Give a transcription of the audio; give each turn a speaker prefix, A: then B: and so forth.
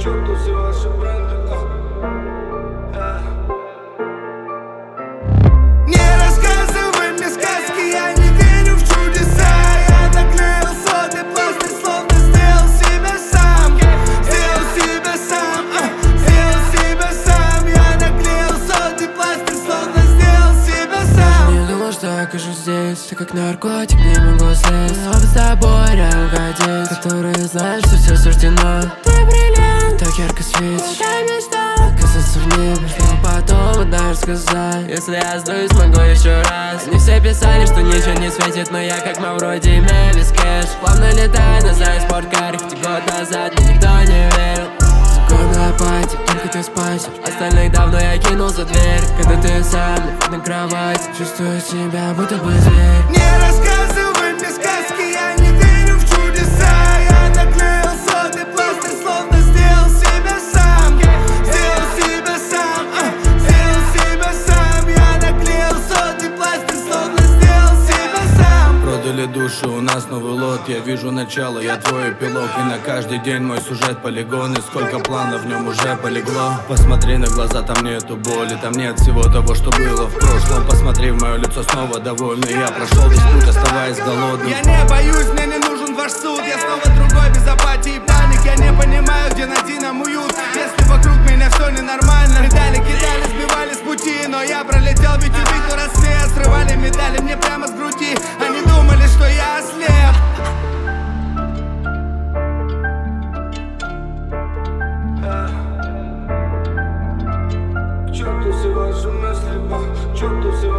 A: черту все ваши бренды. Не рассказывай мне сказки, я не верю в чудеса. Я наклеил сотый пластырь, словно сделал себя сам. Сделал себя сам, сделал себя сам. Я наклеил сотый пластырь, словно сделал себя сам.
B: Не думал, что окажусь здесь, ты как наркотик, не могу слезть. Но с тобой рядом ходить, которые знают, что все суждено. Ты бриллиант, так ярко светишь, я мечта оказаться в небе, что потом однажды сказать. Если я сдаюсь, могу еще раз. Они все писали, что ничего не светит, но я как Мавроди Мэвис Кэш. Плавно летаю на своей спорткаре, хоть и год назад мне никто не верил. Секундная пати, только ты спасешь. Остальных давно я кинул за дверь. Когда ты сам лежишь на кровати, чувствую себя, будто бы зверь.
A: Не рассказывай мне сказки, я не верю в чудеса. Я наклеил сотый пластырь, словно сделал себя сам. Сделал себя сам, сделал себя сам. Я наклеил сотый пластырь, словно сделал себя сам.
C: Продали душу, у нас новый лот. Я вижу начало, я твой эпилог. И на каждый день мой сюжет полигон. И сколько планов в нем уже полегло. Посмотри на глаза, там нету боли. Там нет всего того, что было в прошлом. Посмотри в мое лицо, снова довольный. Я прошел весь путь, оставаясь голодным.
A: Я не боюсь, мне не нужен ваш суд. Я снова другой, без апатии и паник. Я не понимаю, где Надина уют. Если вокруг меня все ненормально. Медали кидали, сбивали с пути. Но я пролетел, ведь увидел рассвет. Срывали медали мне прямо с груди. Они думали, что я ослеп. К черту все ваши мысли, к черту все